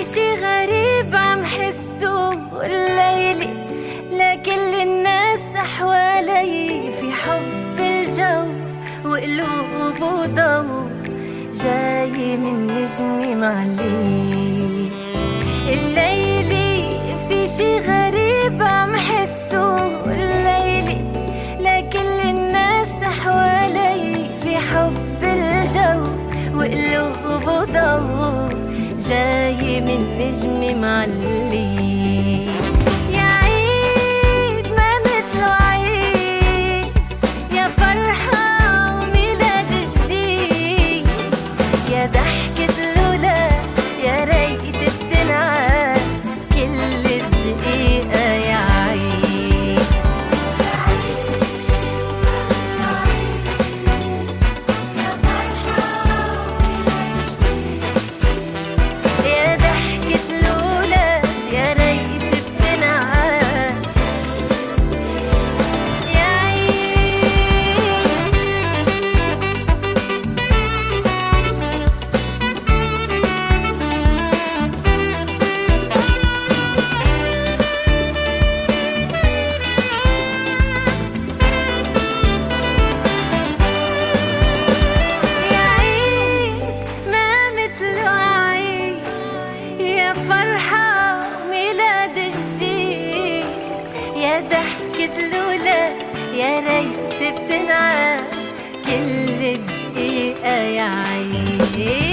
شي غريب عم حسه الليلة لكل الناس حوالي، في حب الجو وقلوب وضو جاي من نجمي معلي. الليلة في شي غريب عم حسه الليلة لكل الناس حوالي، في حب الجو وقلوب وضو جاي من نجمي معلي. يا عيد ما مثله عيد، يا فرحة وميلاد جديد، يا ضحكة الولاد يا ريت بتنعاد كل دقيقة يا عيد. يا ضحكة الولاد يا ريت بتنعاد يا عيد. يا عيد ما مثله عيد، يا فرحة وميلاد جديد، يا ضحكة الولاد يا ريت بتنعاد كل دقيقة يا عيد.